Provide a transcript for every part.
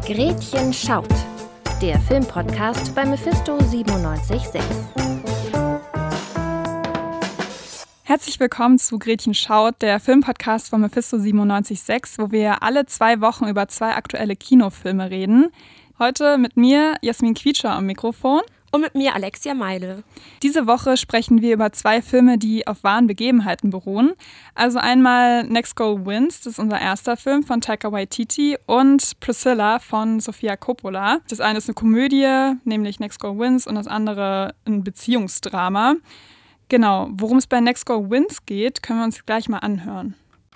Gretchen schaut, der Filmpodcast bei Mephisto 97.6. Herzlich willkommen zu Gretchen schaut, der Filmpodcast von Mephisto 97.6, wo wir alle 2 Wochen über 2 aktuelle Kinofilme reden. Heute mit mir, Jasmin Quietscher am Mikrofon. Und mit mir, Alexia Meile. Diese Woche sprechen wir über 2 Filme, die auf wahren Begebenheiten beruhen. Also einmal Next Goal Wins, das ist unser erster Film von Taika Waititi, und Priscilla von Sofia Coppola. Das eine ist eine Komödie, nämlich Next Goal Wins, und das andere ein Beziehungsdrama. Genau, worum es bei Next Goal Wins geht, können wir uns gleich mal anhören.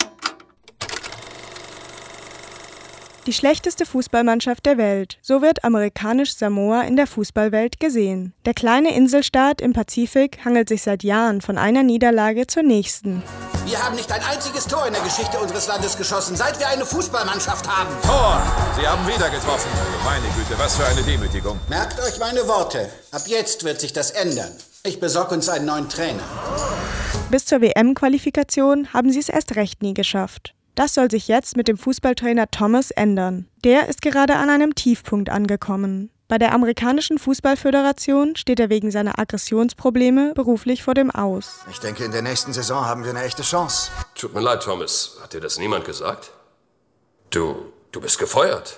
Die schlechteste Fußballmannschaft der Welt. So wird amerikanisch Samoa in der Fußballwelt gesehen. Der kleine Inselstaat im Pazifik hangelt sich seit Jahren von einer Niederlage zur nächsten. Wir haben nicht ein einziges Tor in der Geschichte unseres Landes geschossen, seit wir eine Fußballmannschaft haben. Tor! Sie haben wieder getroffen. Meine Güte, was für eine Demütigung. Merkt euch meine Worte. Ab jetzt wird sich das ändern. Ich besorge uns einen neuen Trainer. Bis zur WM-Qualifikation haben sie es erst recht nie geschafft. Das soll sich jetzt mit dem Fußballtrainer Thomas ändern. Der ist gerade an einem Tiefpunkt angekommen. Bei der amerikanischen Fußballföderation steht er wegen seiner Aggressionsprobleme beruflich vor dem Aus. Ich denke, in der nächsten Saison haben wir eine echte Chance. Tut mir leid, Thomas. Hat dir das niemand gesagt? Du bist gefeuert.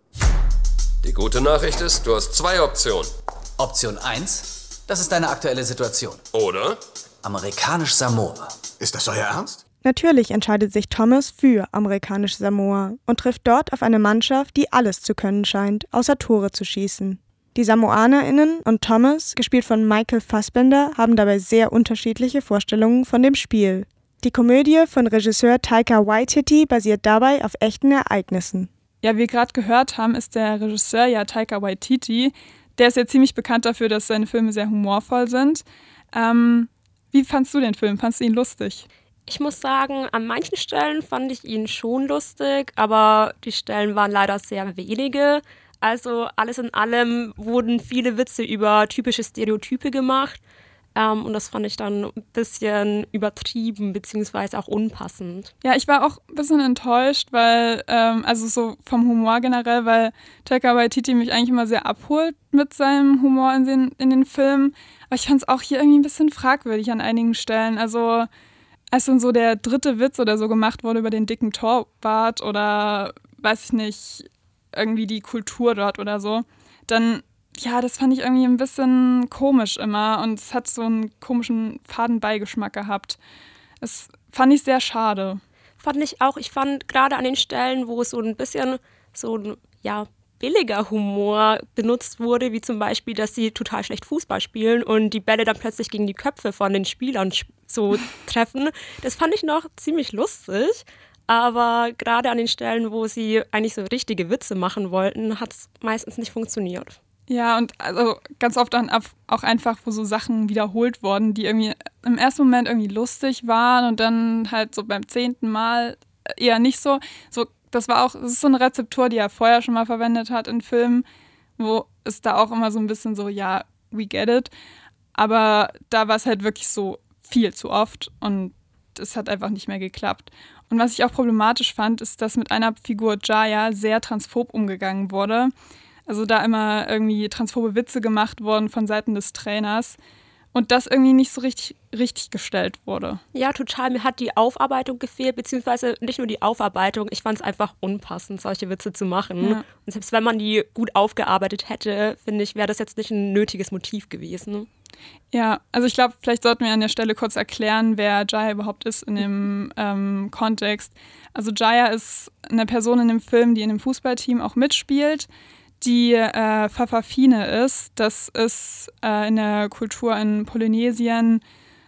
Die gute Nachricht ist, du hast 2 Optionen. Option 1, das ist deine aktuelle Situation. Oder? Amerikanisch Samoa. Ist das euer Ernst? Natürlich entscheidet sich Thomas für amerikanisch Samoa und trifft dort auf eine Mannschaft, die alles zu können scheint, außer Tore zu schießen. Die SamoanerInnen und Thomas, gespielt von Michael Fassbender, haben dabei sehr unterschiedliche Vorstellungen von dem Spiel. Die Komödie von Regisseur Taika Waititi basiert dabei auf echten Ereignissen. Ja, wie wir gerade gehört haben, ist der Regisseur ja Taika Waititi. Der ist ja ziemlich bekannt dafür, dass seine Filme sehr humorvoll sind. Wie fandst du den Film? Fandst du ihn lustig? Ich muss sagen, an manchen Stellen fand ich ihn schon lustig, aber die Stellen waren leider sehr wenige. Also alles in allem wurden viele Witze über typische Stereotype gemacht. Und das fand ich dann ein bisschen übertrieben bzw. auch unpassend. Ja, ich war auch ein bisschen enttäuscht, weil, also so vom Humor generell, weil Taika Waititi mich eigentlich immer sehr abholt mit seinem Humor in den Filmen. Aber ich fand es auch hier irgendwie ein bisschen fragwürdig an einigen Stellen. Also als dann so der 3. Witz oder so gemacht wurde über den dicken Torwart oder, weiß ich nicht, irgendwie die Kultur dort oder so, dann, ja, das fand ich irgendwie ein bisschen komisch immer und es hat so einen komischen Fadenbeigeschmack gehabt. Das fand ich sehr schade. Fand ich auch. Ich fand gerade an den Stellen, wo es so ein bisschen so ein, ja, billiger Humor benutzt wurde, wie zum Beispiel, dass sie total schlecht Fußball spielen und die Bälle dann plötzlich gegen die Köpfe von den Spielern so treffen. Das fand ich noch ziemlich lustig, aber gerade an den Stellen, wo sie eigentlich so richtige Witze machen wollten, hat es meistens nicht funktioniert. Ja, und also ganz oft dann auch einfach, wo so Sachen wiederholt wurden, die irgendwie im ersten Moment irgendwie lustig waren und dann halt so beim 10. Mal eher nicht so. Das ist so eine Rezeptur, die er vorher schon mal verwendet hat in Filmen, wo es da auch immer so ein bisschen so, ja, we get it. Aber da war es halt wirklich so viel zu oft und es hat einfach nicht mehr geklappt. Und was ich auch problematisch fand, ist, dass mit einer Figur Jaya sehr transphob umgegangen wurde. Also da immer irgendwie transphobe Witze gemacht wurden von Seiten des Trainers. Und das irgendwie nicht so richtig gestellt wurde. Ja, total. Mir hat die Aufarbeitung gefehlt, beziehungsweise nicht nur die Aufarbeitung. Ich fand es einfach unpassend, solche Witze zu machen. Ja. Und selbst wenn man die gut aufgearbeitet hätte, finde ich, wäre das jetzt nicht ein nötiges Motiv gewesen. Ja, also ich glaube, vielleicht sollten wir an der Stelle kurz erklären, wer Jaya überhaupt ist in dem Kontext. Also Jaya ist eine Person in dem Film, die in dem Fußballteam auch mitspielt, die Fa'afafine ist. Das ist in der Kultur in Polynesien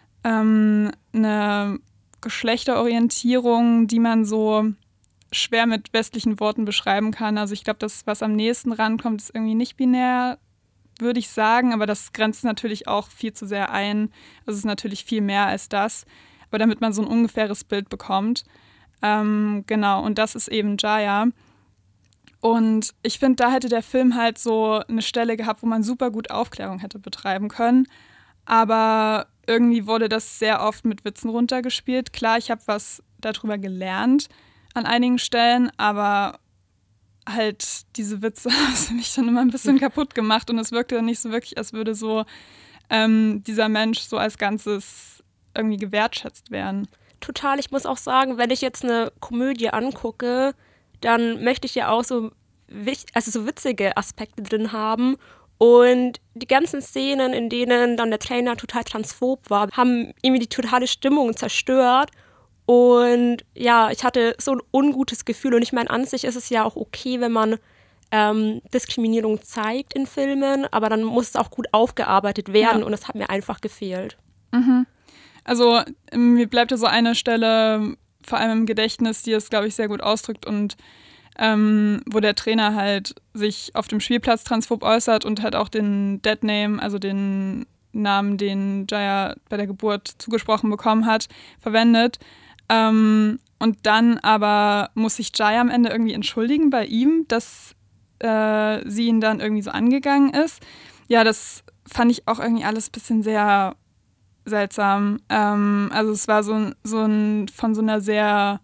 eine Geschlechterorientierung, die man so schwer mit westlichen Worten beschreiben kann. Also ich glaube, das, was am nächsten rankommt, ist irgendwie nicht binär, würde ich sagen, aber das grenzt natürlich auch viel zu sehr ein. Also es ist natürlich viel mehr als das, aber damit man so ein ungefähres Bild bekommt. Genau, und das ist eben Jaya. Und ich finde, da hätte der Film halt so eine Stelle gehabt, wo man super gut Aufklärung hätte betreiben können. Aber irgendwie wurde das sehr oft mit Witzen runtergespielt. Klar, ich habe was darüber gelernt an einigen Stellen, aber halt diese Witze haben für mich dann immer ein bisschen kaputt gemacht und es wirkte dann nicht so wirklich, als würde so dieser Mensch so als Ganzes irgendwie gewertschätzt werden. Total, ich muss auch sagen, wenn ich jetzt eine Komödie angucke, dann möchte ich ja auch so witzige Aspekte drin haben. Und die ganzen Szenen, in denen dann der Trainer total transphob war, haben irgendwie die totale Stimmung zerstört. Und ja, ich hatte so ein ungutes Gefühl. Und ich meine, an sich ist es ja auch okay, wenn man Diskriminierung zeigt in Filmen, aber dann muss es auch gut aufgearbeitet werden und das hat mir einfach gefehlt. Mhm. Also mir bleibt ja so eine Stelle vor allem im Gedächtnis, die es, glaube ich, sehr gut ausdrückt und wo der Trainer halt sich auf dem Spielplatz transphob äußert und halt auch den Deadname, also den Namen, den Jaya bei der Geburt zugesprochen bekommen hat, verwendet. Und dann aber muss sich Jaya am Ende irgendwie entschuldigen bei ihm, dass sie ihn dann irgendwie so angegangen ist. Ja, das fand ich auch irgendwie alles ein bisschen sehr seltsam. Also es war von so einer sehr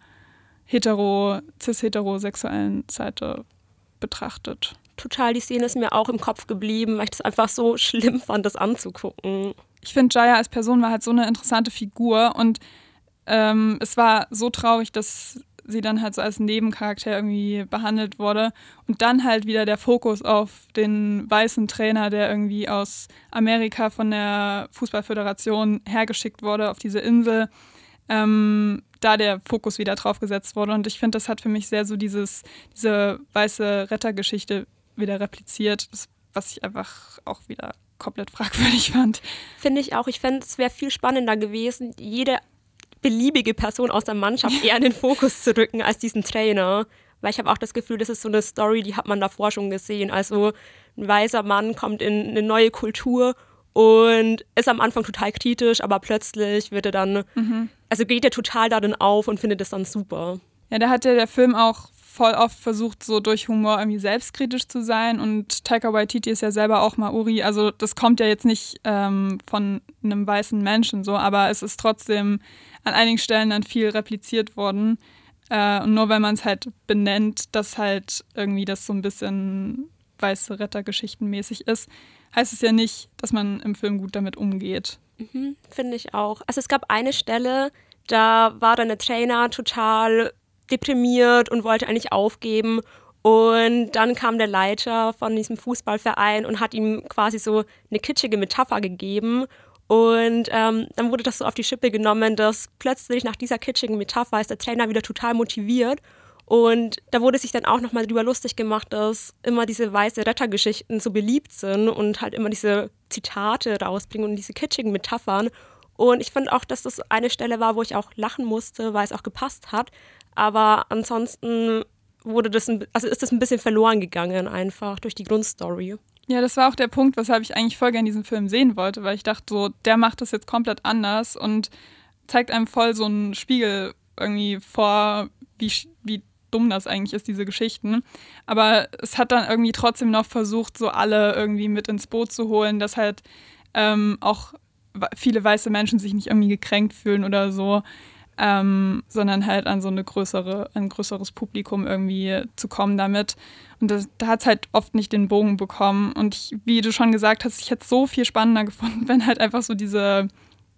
cis-heterosexuellen Seite betrachtet. Total, die Szene ist mir auch im Kopf geblieben, weil ich das einfach so schlimm fand, das anzugucken. Ich finde, Jaya als Person war halt so eine interessante Figur und es war so traurig, dass sie dann halt so als Nebencharakter irgendwie behandelt wurde und dann halt wieder der Fokus auf den weißen Trainer, der irgendwie aus Amerika von der Fußballföderation hergeschickt wurde auf diese Insel, da der Fokus wieder drauf gesetzt wurde und ich finde, das hat für mich sehr so diese weiße Rettergeschichte wieder repliziert, was ich einfach auch wieder komplett fragwürdig fand. Finde ich auch. Ich fände, es wäre viel spannender gewesen, jede beliebige Person aus der Mannschaft eher in den Fokus zu rücken als diesen Trainer. Weil ich habe auch das Gefühl, das ist so eine Story, die hat man davor schon gesehen. Also ein weißer Mann kommt in eine neue Kultur und ist am Anfang total kritisch, aber plötzlich wird er dann, also geht er total darin auf und findet es dann super. Ja, da hat ja der Film auch voll oft versucht, so durch Humor irgendwie selbstkritisch zu sein und Taika Waititi ist ja selber auch Maori, also das kommt ja jetzt nicht von einem weißen Menschen so, aber es ist trotzdem an einigen Stellen dann viel repliziert worden und nur wenn man es halt benennt, dass halt irgendwie das so ein bisschen weiße Rettergeschichtenmäßig ist, heißt es ja nicht, dass man im Film gut damit umgeht. Finde ich auch. Also es gab eine Stelle, da war dann der Trainer total deprimiert und wollte eigentlich aufgeben. Und dann kam der Leiter von diesem Fußballverein und hat ihm quasi so eine kitschige Metapher gegeben. Und dann wurde das so auf die Schippe genommen, dass plötzlich nach dieser kitschigen Metapher ist der Trainer wieder total motiviert. Und da wurde sich dann auch nochmal drüber lustig gemacht, dass immer diese weiße Rettergeschichten so beliebt sind und halt immer diese Zitate rausbringen und diese kitschigen Metaphern. Und ich fand auch, dass das eine Stelle war, wo ich auch lachen musste, weil es auch gepasst hat. Aber ansonsten ist das ein bisschen verloren gegangen einfach durch die Grundstory. Ja, das war auch der Punkt, weshalb ich eigentlich voll gerne diesen Film sehen wollte, weil ich dachte so, der macht das jetzt komplett anders und zeigt einem voll so einen Spiegel irgendwie vor, wie dumm das eigentlich ist, diese Geschichten. Aber es hat dann irgendwie trotzdem noch versucht, so alle irgendwie mit ins Boot zu holen, dass halt auch viele weiße Menschen sich nicht irgendwie gekränkt fühlen oder so, sondern halt an so ein größeres Publikum irgendwie zu kommen damit. Und da hat es halt oft nicht den Bogen bekommen. Und wie du schon gesagt hast, ich hätte es so viel spannender gefunden, wenn halt einfach so diese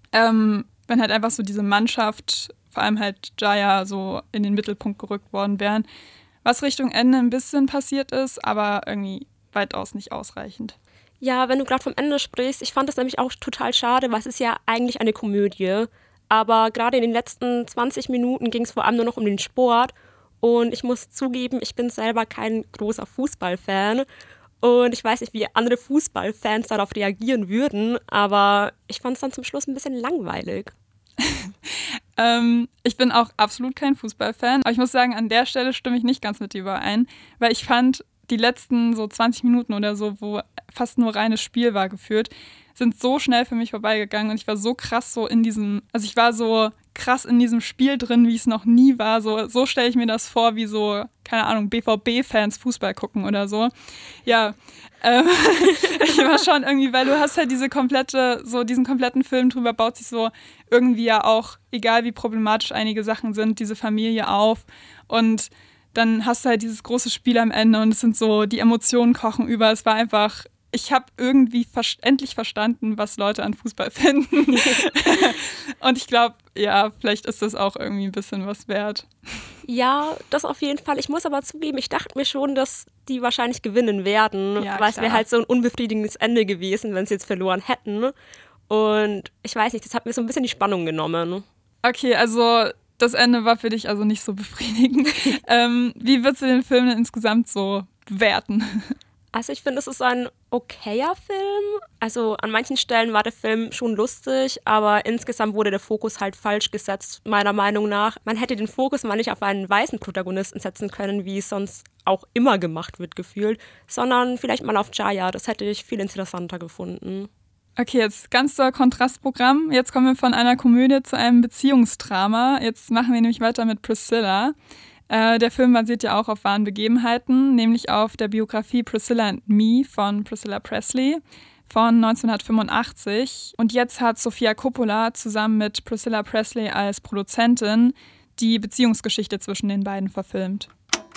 Mannschaft, vor allem halt Jaya, so in den Mittelpunkt gerückt worden wären. Was Richtung Ende ein bisschen passiert ist, aber irgendwie weitaus nicht ausreichend. Ja, wenn du gerade vom Ende sprichst, ich fand das nämlich auch total schade, weil es ist ja eigentlich eine Komödie. Aber gerade in den letzten 20 Minuten ging es vor allem nur noch um den Sport. Und ich muss zugeben, ich bin selber kein großer Fußballfan. Und ich weiß nicht, wie andere Fußballfans darauf reagieren würden. Aber ich fand es dann zum Schluss ein bisschen langweilig. Ich bin auch absolut kein Fußballfan. Aber ich muss sagen, an der Stelle stimme ich nicht ganz mit dir überein. Weil ich fand, die letzten so 20 Minuten oder so, wo fast nur reines Spiel war geführt, sind so schnell für mich vorbeigegangen und ich war so krass ich war so krass in diesem Spiel drin, wie es noch nie war. So stelle ich mir das vor, wie so, keine Ahnung, BVB-Fans Fußball gucken oder so. Ja, ich war schon irgendwie, weil du hast halt diesen kompletten Film drüber, baut sich so irgendwie ja auch, egal wie problematisch einige Sachen sind, diese Familie auf und dann hast du halt dieses große Spiel am Ende und es sind so, die Emotionen kochen über. Es war einfach, ich habe irgendwie endlich verstanden, was Leute an Fußball finden. Und ich glaube, ja, vielleicht ist das auch irgendwie ein bisschen was wert. Ja, das auf jeden Fall. Ich muss aber zugeben, ich dachte mir schon, dass die wahrscheinlich gewinnen werden, Ja, weil es wäre halt so ein unbefriedigendes Ende gewesen, wenn sie jetzt verloren hätten. Und ich weiß nicht, das hat mir so ein bisschen die Spannung genommen. Okay, also das Ende war für dich also nicht so befriedigend. Wie würdest du den Film denn insgesamt so bewerten? Also ich finde, es ist ein okayer Film. Also an manchen Stellen war der Film schon lustig, aber insgesamt wurde der Fokus halt falsch gesetzt, meiner Meinung nach. Man hätte den Fokus mal nicht auf einen weißen Protagonisten setzen können, wie es sonst auch immer gemacht wird, gefühlt, sondern vielleicht mal auf Jaya. Das hätte ich viel interessanter gefunden. Okay, jetzt ganz doll Kontrastprogramm. Jetzt kommen wir von einer Komödie zu einem Beziehungsdrama. Jetzt machen wir nämlich weiter mit Priscilla. Der Film basiert ja auch auf wahren Begebenheiten, nämlich auf der Biografie Priscilla and Me von Priscilla Presley von 1985. Und jetzt hat Sofia Coppola zusammen mit Priscilla Presley als Produzentin die Beziehungsgeschichte zwischen den beiden verfilmt.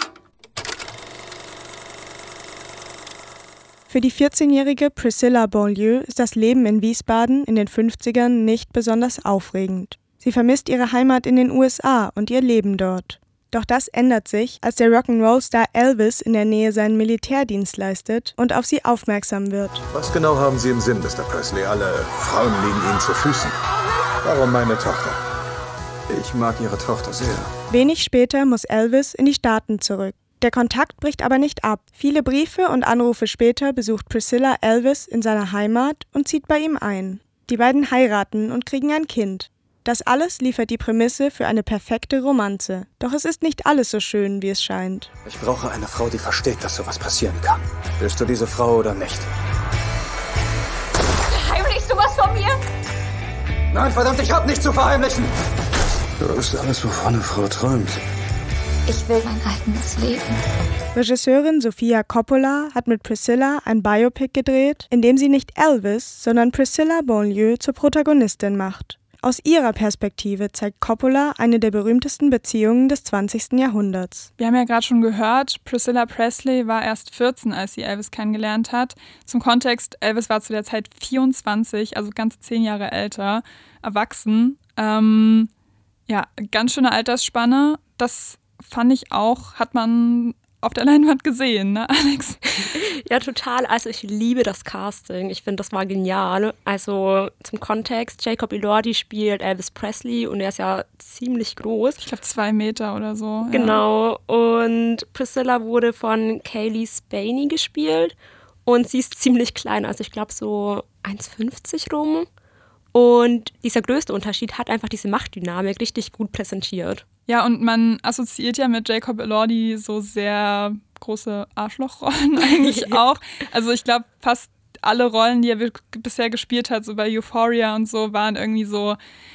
Für die 14-jährige Priscilla Beaulieu ist das Leben in Wiesbaden in den 50ern nicht besonders aufregend. Sie vermisst ihre Heimat in den USA und ihr Leben dort. Doch das ändert sich, als der Rock'n'Roll-Star Elvis in der Nähe seinen Militärdienst leistet und auf sie aufmerksam wird. Was genau haben Sie im Sinn, Mr. Presley? Alle Frauen liegen Ihnen zu Füßen. Warum meine Tochter? Ich mag Ihre Tochter sehr. Wenig später muss Elvis in die Staaten zurück. Der Kontakt bricht aber nicht ab. Viele Briefe und Anrufe später besucht Priscilla Elvis in seiner Heimat und zieht bei ihm ein. Die beiden heiraten und kriegen ein Kind. Das alles liefert die Prämisse für eine perfekte Romanze. Doch es ist nicht alles so schön, wie es scheint. Ich brauche eine Frau, die versteht, dass sowas passieren kann. Bist du diese Frau oder nicht? Heimlichst du was von mir? Nein, verdammt, ich hab nichts zu verheimlichen! Du bist alles, wovon eine Frau träumt. Ich will mein eigenes Leben. Regisseurin Sofia Coppola hat mit Priscilla ein Biopic gedreht, in dem sie nicht Elvis, sondern Priscilla Beaulieu zur Protagonistin macht. Aus ihrer Perspektive zeigt Coppola eine der berühmtesten Beziehungen des 20. Jahrhunderts. Wir haben ja gerade schon gehört, Priscilla Presley war erst 14, als sie Elvis kennengelernt hat. Zum Kontext, Elvis war zu der Zeit 24, also ganze 10 Jahre älter, erwachsen. Ja, ganz schöne Altersspanne. Das fand ich auch, hat man auf der Leinwand gesehen, ne, Alex? Ja, total. Also ich liebe das Casting. Ich finde, das war genial. Also zum Kontext, Jacob Elordi spielt Elvis Presley und er ist ja ziemlich groß. Ich glaube 2 Meter oder so. Genau. Ja. Und Priscilla wurde von Kaylee Spaney gespielt und sie ist ziemlich klein. Also ich glaube so 1,50 rum. Und dieser größte Unterschied hat einfach diese Machtdynamik richtig gut präsentiert. Ja, und man assoziiert ja mit Jacob Elordi so sehr große Arschlochrollen eigentlich auch. Also ich glaube, fast alle Rollen, die er bisher gespielt hat, so bei Euphoria und so, waren irgendwie so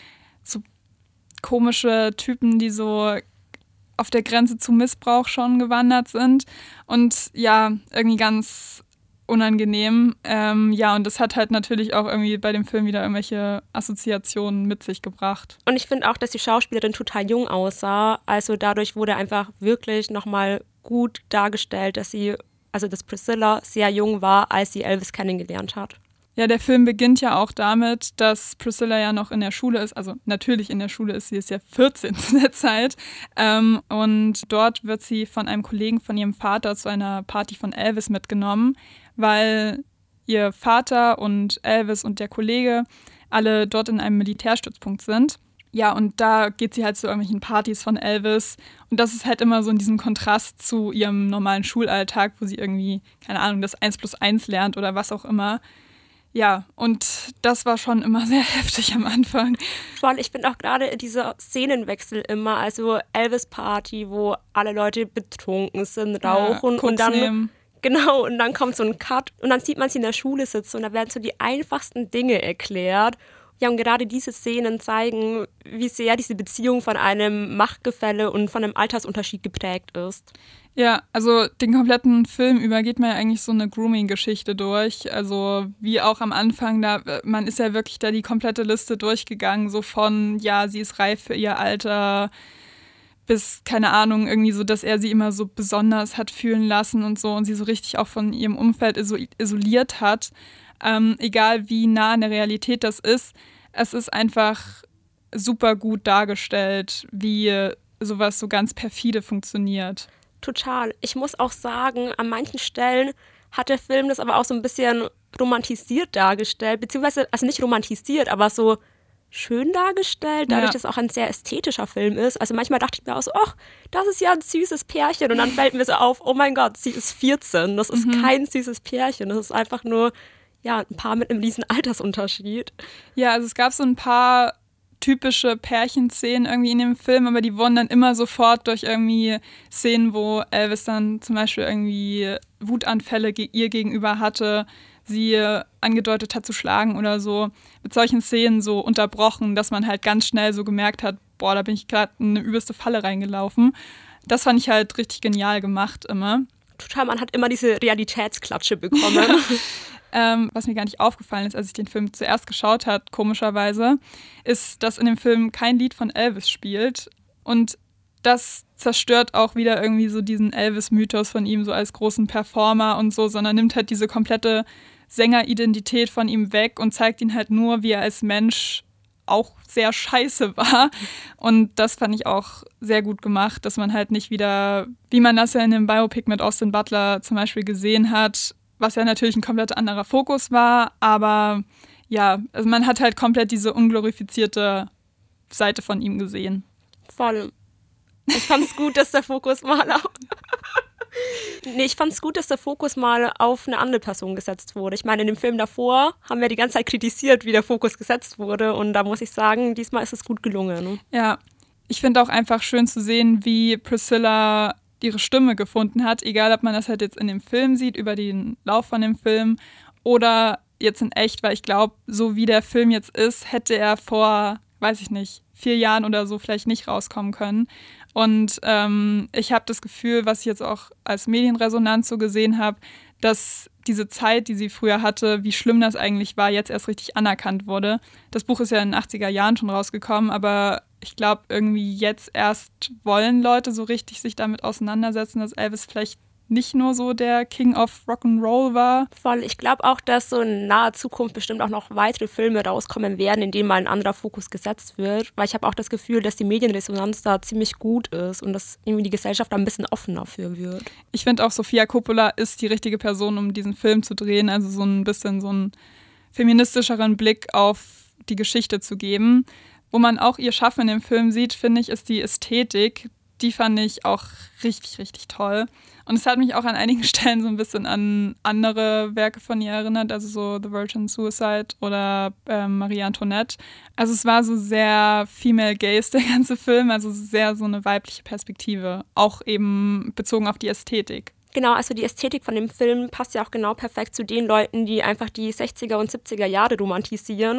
komische Typen, die so auf der Grenze zu Missbrauch schon gewandert sind. Und ja, irgendwie ganz unangenehm. Ja, und das hat halt natürlich auch irgendwie bei dem Film wieder irgendwelche Assoziationen mit sich gebracht. Und ich finde auch, dass die Schauspielerin total jung aussah. Also dadurch wurde einfach wirklich nochmal gut dargestellt, dass Priscilla sehr jung war, als sie Elvis kennengelernt hat. Ja, der Film beginnt ja auch damit, dass Priscilla ja noch in der Schule ist. Also natürlich in der Schule ist, sie ist ja 14 zu der Zeit. Und dort wird sie von einem Kollegen von ihrem Vater zu einer Party von Elvis mitgenommen, weil ihr Vater und Elvis und der Kollege alle dort in einem Militärstützpunkt sind. Ja, und da geht sie halt zu irgendwelchen Partys von Elvis. Und das ist halt immer so in diesem Kontrast zu ihrem normalen Schulalltag, wo sie irgendwie, keine Ahnung, das 1+1 lernt oder was auch immer. Ja, und das war schon immer sehr heftig am Anfang. Voll, ich finde auch gerade dieser Szenenwechsel immer, also Elvis-Party, wo alle Leute betrunken sind, rauchen und dann nehmen. Genau, und dann kommt so ein Cut und dann sieht man sie in der Schule sitzen und da werden so die einfachsten Dinge erklärt. Ja, und gerade diese Szenen zeigen, wie sehr diese Beziehung von einem Machtgefälle und von einem Altersunterschied geprägt ist. Ja, also den kompletten Film über geht man ja eigentlich so eine Grooming-Geschichte durch. Also wie auch am Anfang, man ist ja wirklich da die komplette Liste durchgegangen, so von, ja, sie ist reif für ihr Alter, bis, keine Ahnung, irgendwie so, dass er sie immer so besonders hat fühlen lassen und so und sie so richtig auch von ihrem Umfeld isoliert hat. Egal wie nah an der Realität das ist, es ist einfach super gut dargestellt, wie sowas so ganz perfide funktioniert. Total. Ich muss auch sagen, an manchen Stellen hat der Film das aber auch so ein bisschen romantisiert dargestellt, beziehungsweise, also nicht romantisiert, aber so schön dargestellt, dadurch, dass es auch ein sehr ästhetischer Film ist. Also manchmal dachte ich mir auch so, ach, das ist ja ein süßes Pärchen. Und dann fällt mir so auf, oh mein Gott, sie ist 14. Das ist kein süßes Pärchen. Das ist einfach nur ein Paar mit einem riesen Altersunterschied. Ja, also es gab so ein paar typische Pärchenszenen irgendwie in dem Film, aber die wurden dann immer sofort durch irgendwie Szenen, wo Elvis dann zum Beispiel irgendwie Wutanfälle ihr gegenüber hatte, sie angedeutet hat zu schlagen oder so, mit solchen Szenen so unterbrochen, dass man halt ganz schnell so gemerkt hat, boah, da bin ich gerade in eine übelste Falle reingelaufen. Das fand ich halt richtig genial gemacht immer. Total, man hat immer diese Realitätsklatsche bekommen. Was mir gar nicht aufgefallen ist, als ich den Film zuerst geschaut habe, komischerweise, ist, dass in dem Film kein Lied von Elvis spielt. Und das zerstört auch wieder irgendwie so diesen Elvis-Mythos von ihm so als großen Performer und so, sondern nimmt halt diese komplette Sängeridentität von ihm weg und zeigt ihn halt nur, wie er als Mensch auch sehr scheiße war. Und das fand ich auch sehr gut gemacht, dass man halt nicht wieder, wie man das ja in dem Biopic mit Austin Butler zum Beispiel gesehen hat, was ja natürlich ein komplett anderer Fokus war, aber ja, also man hat halt komplett diese unglorifizierte Seite von ihm gesehen. Voll. Ich fand's gut, dass der Fokus mal auf eine andere Person gesetzt wurde. Ich meine, in dem Film davor haben wir die ganze Zeit kritisiert, wie der Fokus gesetzt wurde, und da muss ich sagen, diesmal ist es gut gelungen. Ja, ich finde auch einfach schön zu sehen, wie Priscilla ihre Stimme gefunden hat, egal ob man das halt jetzt in dem Film sieht, über den Lauf von dem Film oder jetzt in echt, weil ich glaube, so wie der Film jetzt ist, hätte er vor, weiß ich nicht, 4 Jahren oder so vielleicht nicht rauskommen können. Und ich habe das Gefühl, was ich jetzt auch als Medienresonanz so gesehen habe, dass diese Zeit, die sie früher hatte, wie schlimm das eigentlich war, jetzt erst richtig anerkannt wurde. Das Buch ist ja in den 80er Jahren schon rausgekommen, aber ich glaube, irgendwie jetzt erst wollen Leute so richtig sich damit auseinandersetzen, dass Elvis vielleicht nicht nur so der King of Rock'n'Roll war. Voll. Ich glaube auch, dass so in naher Zukunft bestimmt auch noch weitere Filme rauskommen werden, in denen mal ein anderer Fokus gesetzt wird. Weil ich habe auch das Gefühl, dass die Medienresonanz da ziemlich gut ist und dass irgendwie die Gesellschaft da ein bisschen offener für wird. Ich finde auch, Sofia Coppola ist die richtige Person, um diesen Film zu drehen. Also so ein bisschen so einen feministischeren Blick auf die Geschichte zu geben. Wo man auch ihr Schaffen in dem Film sieht, finde ich, ist die Ästhetik. Die fand ich auch richtig, richtig toll. Und es hat mich auch an einigen Stellen so ein bisschen an andere Werke von ihr erinnert, also so The Virgin Suicide oder Marie Antoinette. Also es war so sehr female gaze, der ganze Film, also sehr so eine weibliche Perspektive, auch eben bezogen auf die Ästhetik. Genau, also die Ästhetik von dem Film passt ja auch genau perfekt zu den Leuten, die einfach die 60er und 70er Jahre romantisieren.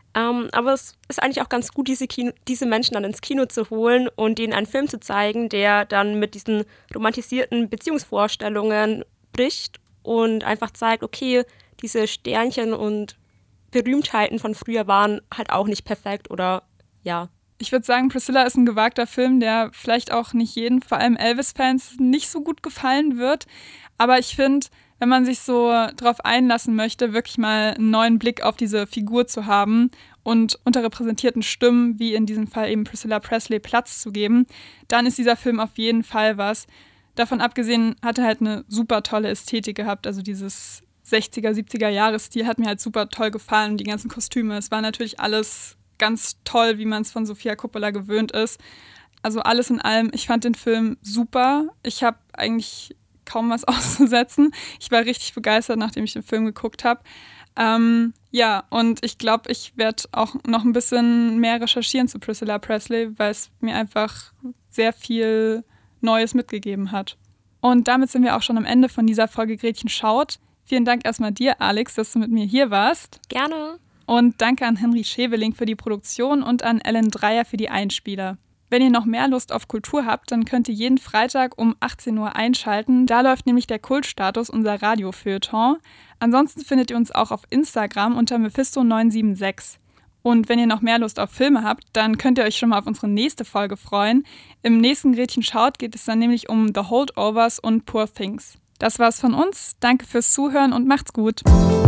Aber es ist eigentlich auch ganz gut, diese Menschen dann ins Kino zu holen und denen einen Film zu zeigen, der dann mit diesen romantisierten Beziehungsvorstellungen bricht und einfach zeigt, okay, diese Sternchen und Berühmtheiten von früher waren halt auch nicht perfekt oder ja. Ich würde sagen, Priscilla ist ein gewagter Film, der vielleicht auch nicht jeden, vor allem Elvis-Fans, nicht so gut gefallen wird. Aber ich finde, wenn man sich so drauf einlassen möchte, wirklich mal einen neuen Blick auf diese Figur zu haben und unterrepräsentierten Stimmen, wie in diesem Fall eben Priscilla Presley, Platz zu geben, dann ist dieser Film auf jeden Fall was. Davon abgesehen hat er halt eine super tolle Ästhetik gehabt, also dieses 60er, 70er Jahres-Stil hat mir halt super toll gefallen, die ganzen Kostüme. Es war natürlich alles ganz toll, wie man es von Sofia Coppola gewöhnt ist. Also alles in allem, ich fand den Film super. Ich habe eigentlich kaum was auszusetzen. Ich war richtig begeistert, nachdem ich den Film geguckt habe. Ja, und ich glaube, ich werde auch noch ein bisschen mehr recherchieren zu Priscilla Presley, weil es mir einfach sehr viel Neues mitgegeben hat. Und damit sind wir auch schon am Ende von dieser Folge Gretchen schaut. Vielen Dank erstmal dir, Alex, dass du mit mir hier warst. Gerne. Und danke an Henry Scheveling für die Produktion und an Ellen Dreier für die Einspieler. Wenn ihr noch mehr Lust auf Kultur habt, dann könnt ihr jeden Freitag um 18 Uhr einschalten. Da läuft nämlich der Kultstatus, unser Radiofeuilleton. Ansonsten findet ihr uns auch auf Instagram unter Mephisto976. Und wenn ihr noch mehr Lust auf Filme habt, dann könnt ihr euch schon mal auf unsere nächste Folge freuen. Im nächsten Gretchen schaut geht es dann nämlich um The Holdovers und Poor Things. Das war's von uns. Danke fürs Zuhören und macht's gut.